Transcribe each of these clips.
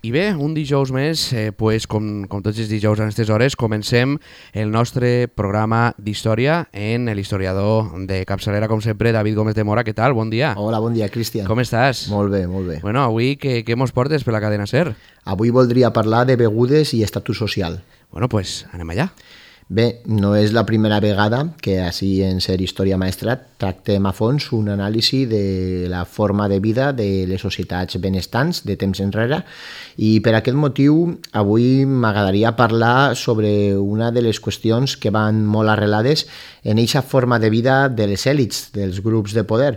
I bé, un dijous més, com tots els dijous a aquestes hores, comencem el nostre programa d'història en l'historiador de capçalera, com sempre, David Gómez de Mora. Què tal? Bon dia. Hola, bon dia, Cristian. Com estàs? Molt bé, molt bé. Bueno, avui què mos portes per la cadena SER? Avui voldria parlar de begudes i estatus social. Bueno, pues anem allà. Bé, no és la primera vegada que així en SER Història Maestrat tractem a fons un anàlisi de la forma de vida de les societats benestants de temps enrere i per aquest motiu avui m'agradaria parlar sobre una de les qüestions que van molt arrelades en aquesta forma de vida de les èlits, dels grups de poder,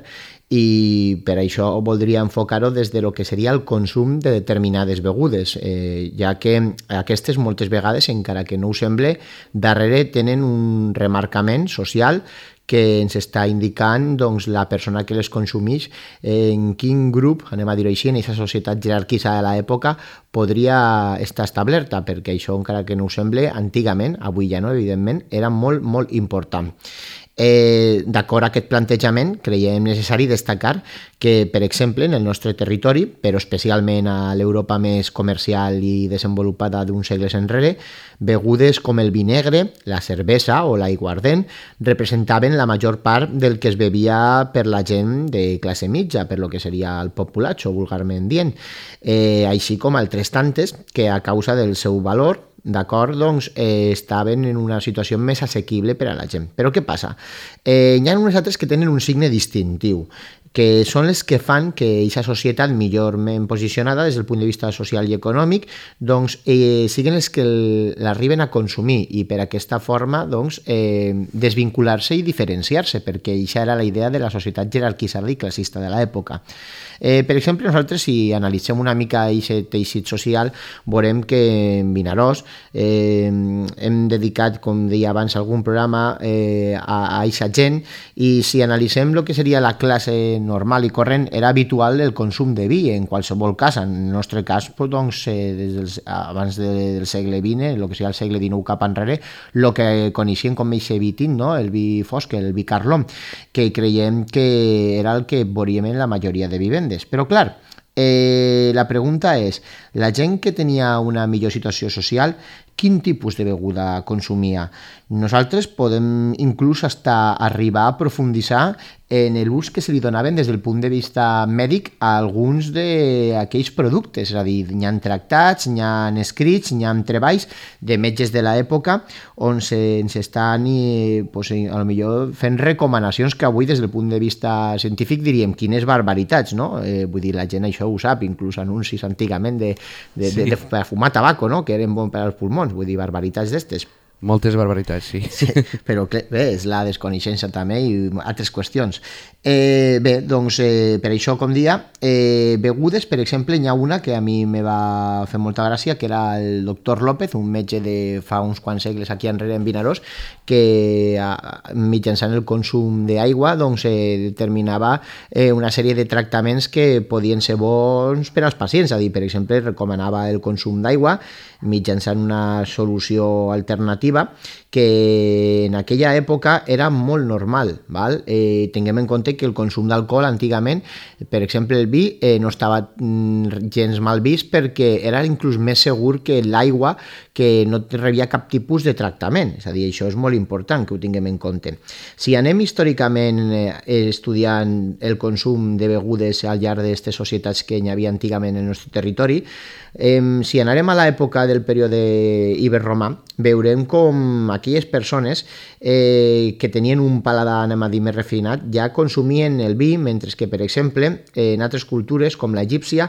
i per això voldria enfocar-ho des de lo que seria el consum de determinades begudes, ja que aquestes moltes vegades, encara que no ho sembla, darrere tenen un remarcament social que ens està indicant doncs, la persona que les consumeix, en quin grup, anem a dir-ho així, en aquesta societat jerarquitzada de l'època, podria estar establerta, perquè això, encara que no ho sembla, antigament, avui ja no, evidentment, era molt, molt important. D'acord a aquest plantejament, creiem necessari destacar que, per exemple, en el nostre territori, però especialment a l'Europa més comercial i desenvolupada d'uns segles enrere, begudes com el vi negre, la cervesa o l'aiguardent representaven la major part del que es bevia per la gent de classe mitja, per lo que seria el populatxo, vulgarment dient, així com altres tantes que a causa del seu valor, d'acord, doncs estaven en una situació més assequible per a la gent. Però què passa? Hi ha unes altres que tenen un signe distintiu, que són les que fan que aquesta societat millorment posicionada des del punt de vista social i econòmic doncs, siguin les que l'arriben a consumir i per aquesta forma doncs, desvincular-se i diferenciar-se, perquè aquesta era la idea de la societat jerarquitzada i classista de l'època. Per exemple, nosaltres, si analitzem una mica aquest teixit social, veurem que en Vinaròs hem dedicat, com deia abans, algun programa a aquesta gent, i si analitzem el que seria la classe normal i corrent, era habitual el consum de vi en qualsevol casa. En el nostre cas, doncs, abans del segle XX, el que sigui el segle XIX cap enrere, el que coneixien com aquest vi tint, no? El vi fosc, el vi carló, que creiem que era el que veuríem en la majoria de vivendes. Però, clar, la pregunta és, la gent que tenia una millor situació social, quin tipus de beguda consumia? Nosaltres podem inclús arribar a aprofunditzar en l'ús que se li donaven des del punt de vista mèdic a alguns d'aquells productes, és a dir, n'hi ha tractats, n'hi ha escrits, n'hi ha treballs de metges de l'època on ens estan potser fent recomanacions que avui des del punt de vista científic diríem quines barbaritats, no? Vull dir, la gent això ho sap, inclús anuncis antigament de fumar tabaco, no? Que eren bons per als pulmons, vull dir, barbaritats d'estes. Moltes barbaritats, sí. Però bé, és la desconeixença també i altres qüestions. Bé, doncs, per això, com dia, begudes, per exemple, n'hi ha una que a mi me va fer molta gràcia, que era el doctor López, un metge de fa uns quants segles aquí enrere en Vinaròs, que mitjançant el consum d'aigua doncs, determinava una sèrie de tractaments que podien ser bons per als pacients. És a dir, per exemple, recomanava el consum d'aigua mitjançant una solució alternativa que en aquella època era molt normal. Val? Tinguem en compte que el consum d'alcohol antigament, per exemple el vi, no estava gens mal vist perquè era inclús més segur que l'aigua, que no rebia cap tipus de tractament. És a dir, això és molt important que ho tinguem en compte. Si anem històricament estudiant el consum de begudes al llarg d'aquestes societats que hi havia antigament en el nostre territori, si anarem a l'època del període iberromà, veurem com aquelles persones que tenien un paladar, anem a dir, més refinat, ja consumien el vi, mentre que, per exemple, en altres cultures, com l'egípcia,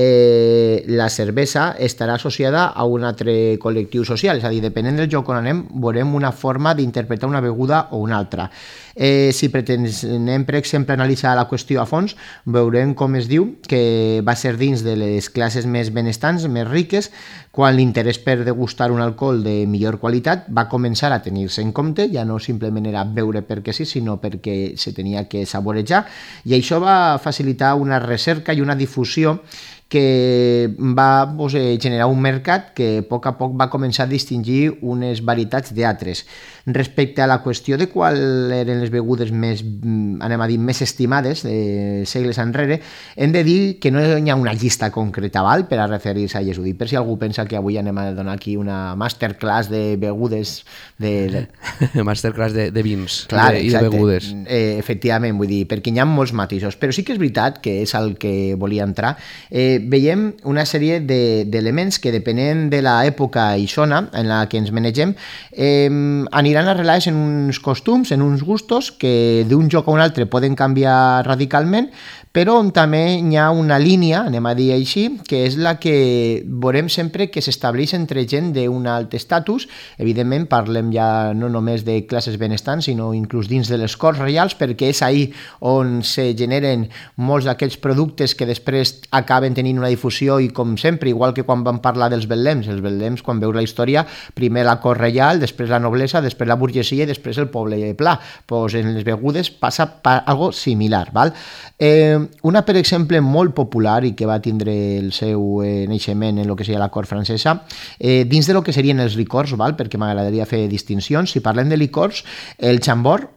la cervesa estarà associada a un altre col·lectiu social, és a dir, depenent del lloc on anem, veurem una forma d'interpretar una beguda o una altra. Si pretenem, per exemple, analitzar la qüestió a fons, veurem com es diu que va ser dins de les classes més benestants, més riques, quan l'interès per degustar un alcohol de millor qualitat va començar a tenir-se en compte, ja no simplement era beure perquè sí, sinó perquè se tenia que saborejar, i això va facilitar una recerca i una difusió que va generar un mercat que a poc va començar a distingir unes varietats d'altres. Respecte a la qüestió de qual eren les begudes més, anem a dir, més estimades segles enrere, hem de dir que no hi ha una llista concreta per a referir-se a elles. Ho dic per si algú pensa que avui anem a donar aquí una masterclass de begudes masterclass de vins. Clar, i de begudes. Efectivament, vull dir, perquè hi ha molts matisos, però sí que és veritat que és el que volia entrar. Veiem una sèrie d'elements que depenent de l'època i zona en la que ens manegem aniran arrelats en uns costums, en uns gustos que d'un lloc a un altre poden canviar radicalment, però on també hi ha una línia, anem a dir així, que és la que veurem sempre que s'estableix entre gent d'un alt estatus. Evidentment parlem ja no només de classes benestants, sinó inclús dins de les corts reials, perquè és ahí on se generen molts d'aquells productes que després acaben tenint una difusió i, com sempre, igual que quan vam parlar dels betlems, els betlems, quan veus la història, primer la cort reial, després la noblesa, després la burgesia i després el poble pla. Pues en les begudes passa algo similar, val? Una, per exemple, molt popular i que va tindre el seu naixement en el que seria la cort francesa, dins de lo que serien els licors, val? Perquè m'agradaria fer distincions. Si parlem de licors, el Chambord,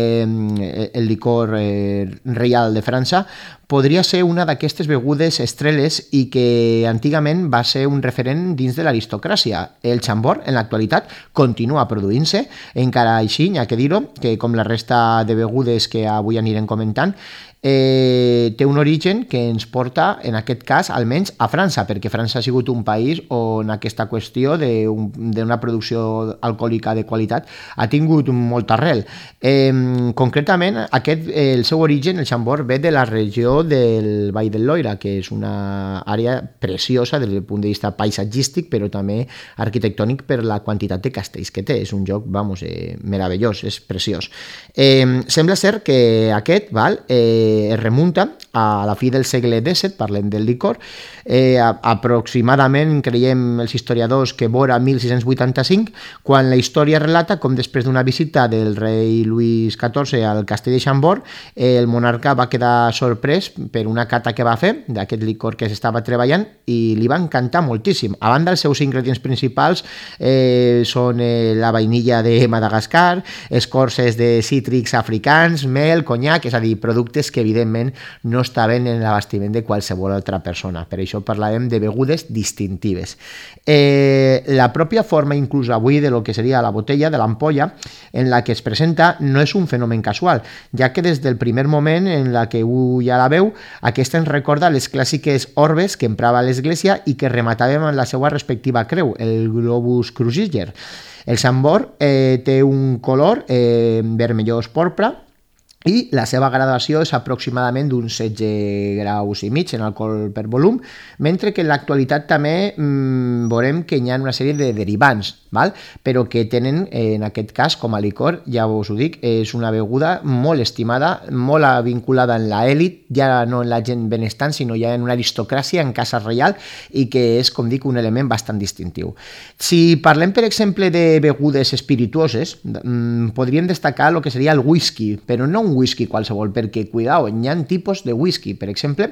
el licor reial de França, podria ser una d'aquestes begudes estreles i que antigament va ser un referent dins de l'aristocràcia. El Chambord, en l'actualitat, continua produint-se, encara així, n'hi ha que dir-ho, que com la resta de begudes que avui anirem comentant, té un origen que ens porta, en aquest cas, almenys a França, perquè França ha sigut un país on aquesta qüestió d'una producció alcohòlica de qualitat ha tingut molta arrel. Concretament, el seu origen, el Chambord, ve de la regió del Vall del Loira, que és una àrea preciosa des del punt de vista paisatgístic, però també arquitectònic per la quantitat de castells que té. És un lloc, meravellós, és preciós. Sembla ser que aquest, es remunta a la fi del segle XVII, parlem del licor, aproximadament creiem els historiadors que vora 1685, quan la història relata com després d'una visita del rei Lluís XIV al castell de Chambord, el monarca va quedar sorprès per una cata que va fer d'aquest licor que s'estava treballant i li va encantar moltíssim. A banda, els seus ingredients principals són la vainilla de Madagascar, escorces de cítrics africans, mel, conyac, és a dir, productes que evidentment no estaven en l'abastiment de qualsevol altra persona. Per això parlàvem de begudes distintives. La pròpia forma, inclús avui, de lo que seria la botella, de l'ampolla, en la que es presenta, no és un fenomen casual, ja que des del primer moment en la que ja la veu, aquesta ens recorda les clàssiques orbes que emprava l'Església i que rematàvem en la seva respectiva creu, el globus cruciger. El Chambord té un color vermellós porpra, i la seva graduació és aproximadament d'uns 16 graus i mig en alcohol per volum, mentre que en l'actualitat també veurem que hi ha una sèrie de derivants, però que tenen, en aquest cas, com a licor, ja us ho dic, és una beguda molt estimada, molt vinculada en l'elit, ja no en la gent benestant, sinó ja en una aristocràcia, en casa reial, i que és, com dic, un element bastant distintiu. Si parlem, per exemple, de begudes espirituoses, podríem destacar el que seria el whisky, però no un whisky qualsevol, perquè, cuidao, hi ha tipus de whisky. Per exemple,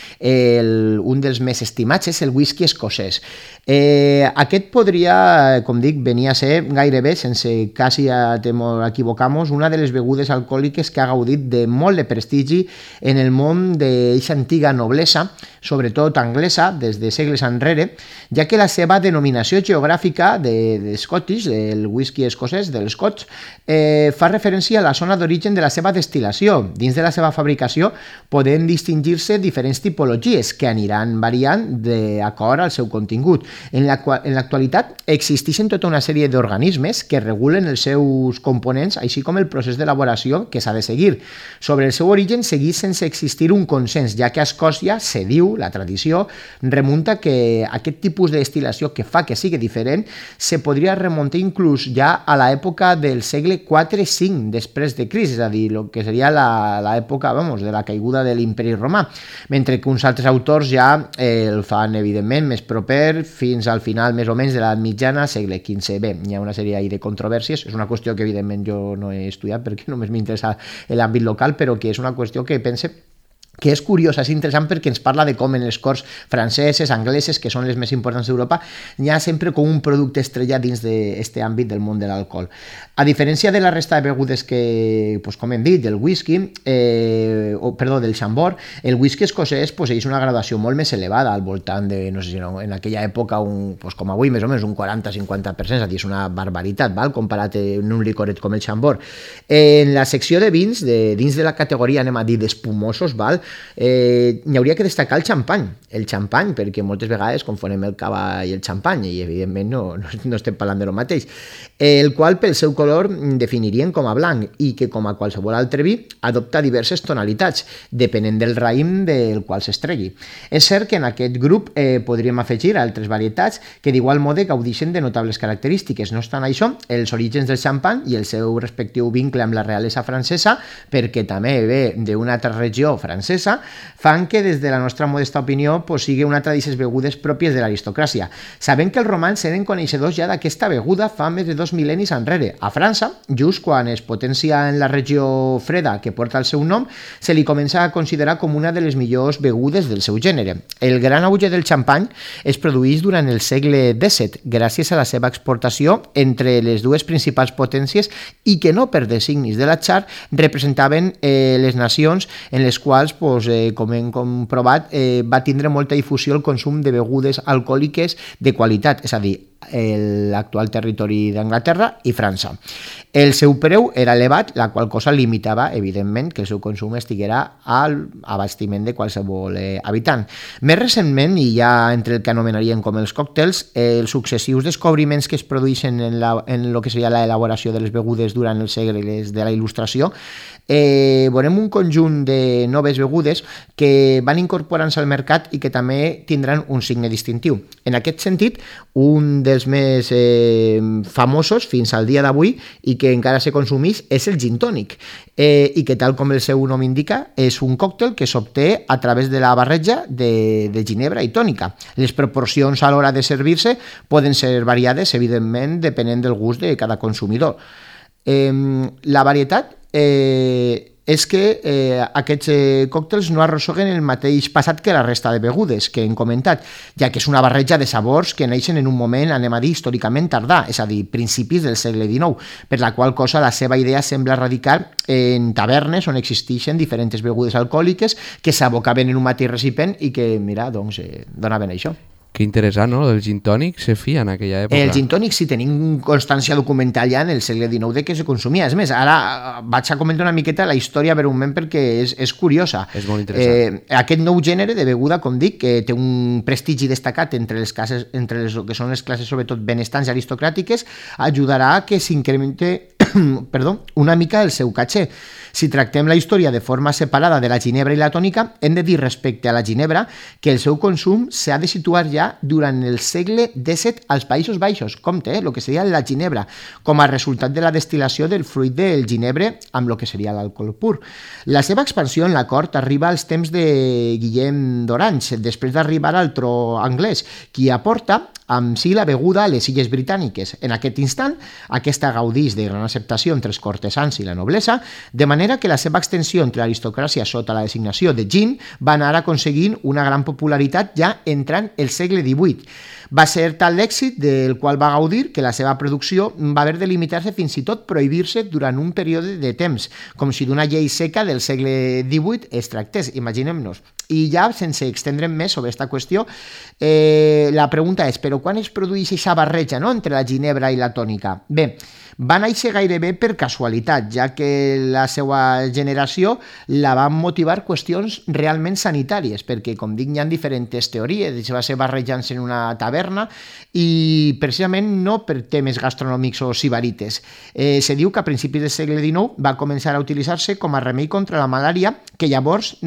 un dels més estimats és el whisky escocès. Aquest podria, com dic, venir a ser gairebé, sense quasi equivocar-nos, una de les begudes alcohòliques que ha gaudit de molt de prestigi en el món d'aquesta antiga noblesa, sobretot anglesa, des de segles enrere, ja que la seva denominació geogràfica de Scottish, del whisky escocès, del Scots, fa referència a la zona d'origen de la seva destil·lació. Dins de la seva fabricació poden distingir-se diferents tipologies que aniran variant d'acord al seu contingut. En l'actualitat existeixen tota una sèrie d'organismes que regulen els seus components, així com el procés d'elaboració que s'ha de seguir. Sobre el seu origen segueix sense existir un consens, ja que a Escòcia se diu, la tradició, remunta que aquest tipus de destil·lació que fa que sigui diferent se podria remuntar inclús ja a l'època del segle IV-V després de Crist, és a dir, el que seria l'època de la caiguda de l'imperi romà, mentre que uns altres autors ja el fan, evidentment, més proper fins al final, més o menys, de l'edat mitjana, segle XV. Bé, hi ha una sèrie de controvèrsies, és una qüestió que, evidentment, jo no he estudiat perquè només m'interessa l'àmbit local, però que és una qüestió que pense que és curiosa, és interessant perquè ens parla de com en les corts franceses, angleses, que són les més importants d'Europa, hi ha sempre com un producte estrella dins d'aquest àmbit del món de l'alcohol. A diferència de la resta de begudes que, pues, com hem dit, del whisky, del xambor, el whisky escocès posseix una graduació molt més elevada, al voltant de, no sé si no, en aquella època, pues, com avui, més o menys un 40-50%, és a dir, és una barbaritat, val? Comparat amb un licoret com el xambor. En la secció de vins, dins de la categoria, anem a dir, d'espumosos, val? N'hi hauria que destacar el xampany, perquè moltes vegades confonem el cava i el xampany, i evidentment no estem parlant de lo mateix, el qual pel seu color definirien com a blanc i que com a qualsevol altre vi adopta diverses tonalitats, depenent del raïm del qual s'estregui. És cert que en aquest grup podríem afegir altres varietats que d'igual mode gaudixen de notables característiques. No obstant això, els orígens del xampany i el seu respectiu vincle amb la realesa francesa, perquè també ve d'una altra regió francesa, fan que des de la nostra modesta opinió sigui una de les begudes pròpies de l'aristocràcia. Sabem que els romans eren coneixedors ja d'aquesta beguda fa més de 2 mil·lennis enrere. A França, just quan es potencia en la regió freda que porta el seu nom, se li comença a considerar com una de les millors begudes del seu gènere. El gran auge del xampany es produeix durant el segle XVII, gràcies a la seva exportació entre les dues principals potències i que no per designis de l'atzar representaven les nacions en les quals, com hem comprovat, va tindre molta difusió el consum de begudes alcohòliques de qualitat, és a dir, l'actual territori d'Anglaterra i França. El seu preu era elevat, la qual cosa limitava, evidentment, que el seu consum estiguera a l'abastiment de qualsevol habitant. Més recentment, i ja entre el que anomenaríem com els còctels, els successius descobriments que es produeixen en el que seria l'elaboració de les begudes durant els segles de la Il·lustració, veurem un conjunt de noves begudes que van incorporant-se al mercat i que també tindran un signe distintiu. En aquest sentit, un dels més famosos fins al dia d'avui i que encara se consumeix és el gin tònic, i que tal com el seu nom indica és un còctel que s'obté a través de la barreja de ginebra i tònica. Les proporcions a l'hora de servir-se poden ser variades, evidentment, depenent del gust de cada consumidor. La varietat és que aquests còctels no arrosseguen el mateix passat que la resta de begudes que hem comentat, ja que és una barreja de sabors que neixen en un moment, anem a dir, històricament tardà, és a dir, principis del segle XIX, per la qual cosa la seva idea sembla radicar en tavernes on existeixen diferents begudes alcohòliques que s'abocaven en un mateix recipient i que, mira, doncs, donaven això. Que interessant, no? El gin tònic se feia en aquella època. El gin tònic sí, tenim constància documental ja en el segle XIX de que se consumia. És més, ara vaig a comentar una miqueta la història breument perquè és curiosa. És molt interessant. Aquest nou gènere de beguda, com dic, que té un prestigi destacat entre les classes, entre les que són les classes sobretot benestants i aristocràtiques, ajudarà a que s'incremente una mica el seu caché. Si tractem la història de forma separada de la ginebra i la tònica, hem de dir respecte a la ginebra que el seu consum s'ha de situar ja durant el segle XVII als Països Baixos, compte, el que seria la ginebra, com a resultat de la destil·lació del fruit del ginebre amb el que seria l'alcohol pur. La seva expansió en la cort arriba als temps de Guillem d'Orange, després d'arribar al tro anglès, qui aporta amb si la beguda a les illes britàniques. En aquest instant, aquesta gaudís de gran acceptació entre els cortesans i la noblesa, de manera que la seva extensió entre l'aristocràcia sota la designació de gin va anar aconseguint una gran popularitat ja entrant el segle XVIII. Va ser tal l'èxit del qual va gaudir que la seva producció va haver de limitar-se fins i tot prohibir-se durant un període de temps, com si d'una llei seca del segle XVIII es tractés, imaginem-nos. I ja, sense extendre'm més sobre aquesta qüestió, la pregunta és, però quan es produeix aquesta barreja, no?, entre la ginebra i la tònica? Bé, va néixer gairebé per casualitat, ja que la seva generació la van motivar qüestions realment sanitàries, perquè, com dic, hi ha diferents teories, va ser barrejant-se en una taverna i precisament no per temes gastronòmics o sibarites. Se diu que a principis del segle XIX va començar a utilitzar-se com a remei contra la malària, que llavors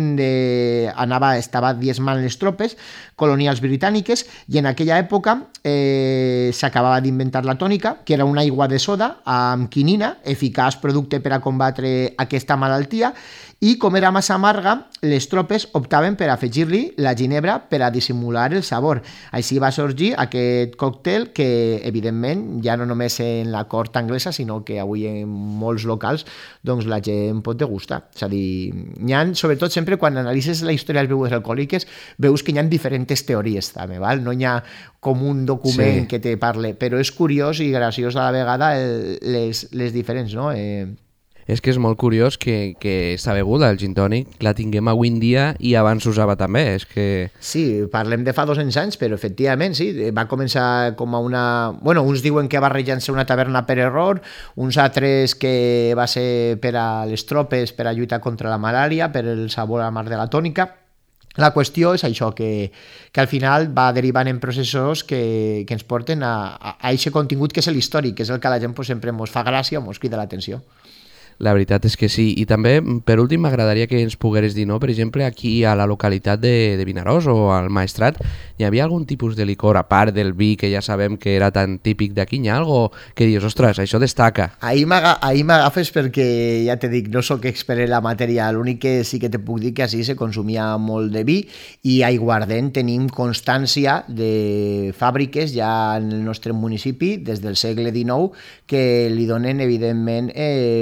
estava diezmant les tropes colonials britàniques, i en aquella època s'acabava d'inventar la tònica, que era una aigua de soda amb quinina, eficaç producte per a combatre aquesta malaltia, i com era massa amarga, les tropes optaven per afegir-li la ginebra per a dissimular el sabor. Així va sorgir aquest còctel que, evidentment, ja no només en la cort anglesa, sinó que avui en molts locals doncs, la gent pot degustar. És a dir, hi ha, sobretot sempre quan analitzes la història de les begudes alcohòliques, veus que hi ha diferents teories també, val? No hi ha com un document que te parle, però és curiós i graciós a la vegada les diferents, no? És que és molt curiós que esta beguda, el gin tònic, la tinguem avui en dia i abans s'usava també. És que... Sí, parlem de fa 200 anys, però efectivament sí, va començar com a una... Bueno, uns diuen que barrejant-se una taverna per error, uns altres que va ser per a les tropes per a lluitar contra la malària, per el sabor a mar de la tònica. La qüestió és això, que al final va derivant en processos que ens porten a aquest contingut que és l'històric, que és el que a la gent sempre ens fa gràcia o ens crida l'atenció. La veritat és que sí. I també, per últim, m'agradaria que ens pogueres dir, no? Per exemple, aquí a la localitat de Vinaròs o al Maestrat, hi havia algun tipus de licor, a part del vi, que ja sabem que era tan típic d'aquí, hi ha algo que dius, ostres, això destaca? Ahir m'agafes perquè, ja te dic, no sóc expert en la matèria, l'únic que sí que te puc dir que així se consumia molt de vi i a Aiguardent tenim constància de fàbriques ja en el nostre municipi des del segle XIX que li donen, evidentment,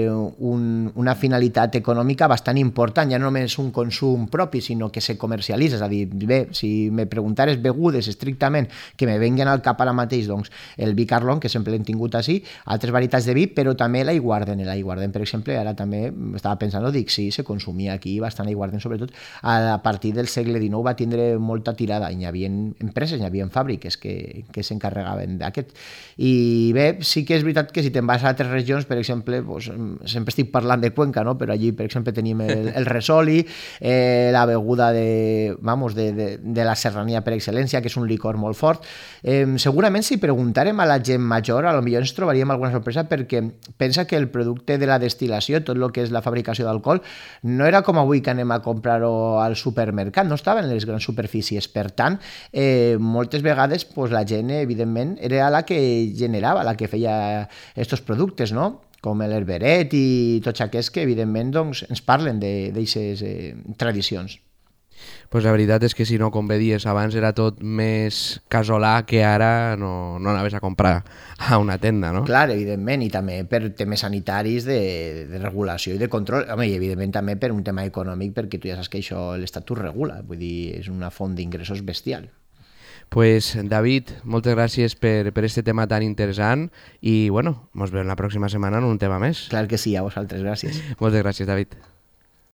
una finalitat econòmica bastant important, ja no només un consum propi, sinó que se comercialitza. És a dir, bé, si me preguntares begudes estrictament que me venguen al cap ara mateix, doncs el vi Carlon, que sempre l'hem tingut així, altres varietats de vi, però també l'aiguardent. L'aiguardent, per exemple, ara també estava pensant, dic, sí, se consumia aquí bastant aiguardent, sobretot a partir del segle XIX va tindre molta tirada, hi havia empreses, hi havia fàbriques que s'encarregaven d'aquest. I bé, sí que és veritat que si te'n vas a altres regions, per exemple, doncs, sempre estic parlant de Cuenca, no? Però allí, per exemple, tenim el resoli, la beguda de la serrania per excel·lència, que és un licor molt fort. Segurament, si preguntàrem a la gent major, a lo millor ens trobaríem alguna sorpresa, perquè pensa que el producte de la destil·lació, tot el que és la fabricació d'alcohol, no era com avui que anem a comprar-ho al supermercat, no estava en les grans superfícies. Per tant, moltes vegades la gent, evidentment, era la que generava, la que feia aquests productes, no? Com l'herberet i tots aquests que, evidentment, doncs, ens parlen d'aquestes tradicions. Pues la veritat és que si no, com bé dies, abans era tot més casolà que ara no anaves a comprar a una tenda, no? Clar, evidentment, i també per temes sanitaris de regulació i de control, home, i evidentment també per un tema econòmic, perquè tu ja saps que això l'Estatut regula, vull dir, és una font d'ingressos bestial. Pues David, moltes gràcies per este tema tan interessant i bueno, ens veiem la pròxima setmana en un tema més. Clar que sí, a vosaltres, gràcies. Moltes gràcies, David.